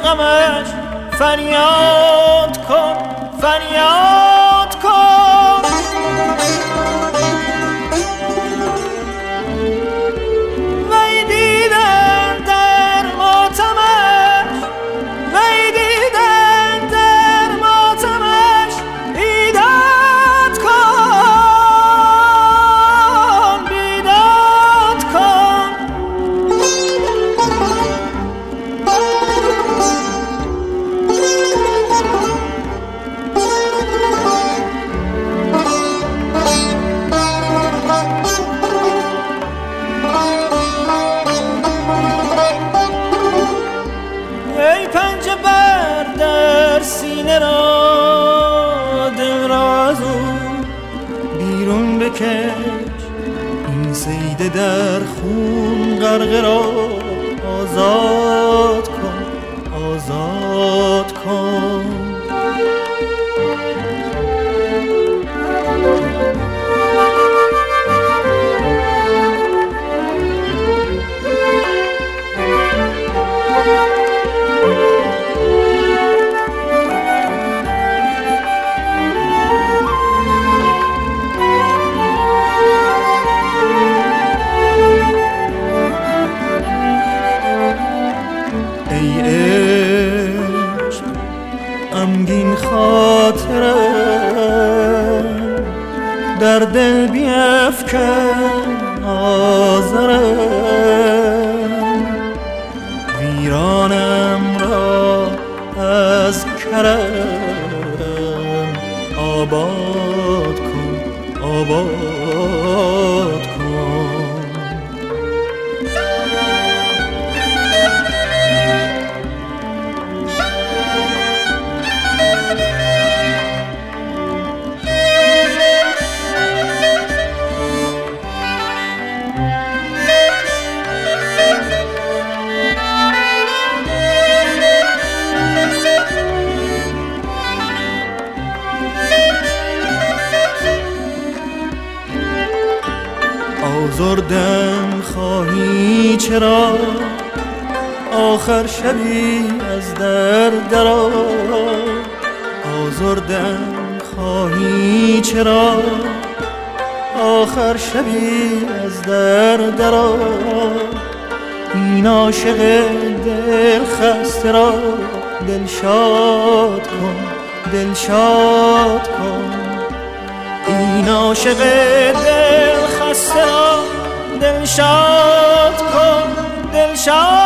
غمش فریاد کن، فریاد کن. وی دیدن در ماتمش، وی دیدن در ماتمش، بیداد کن، بیداد کن. ای پنجه بر در سینه را، دل را از او بیرون بکش، این صید در خون غرقه را آزاد کن، آزاد کن. غمگین خاطرم در دل بیفکن آزرم، ویرانم را از کرم آباد کن، آباد کن. آزردم خواهی چرا، آخر شبی از در درآ. آزردم خواهی چرا، آخر شبی از در درآ. این عاشق دل خسته را دلشاد کن، دلشاد کن. این عاشق دل خسته را دلشاد کن، دلشاد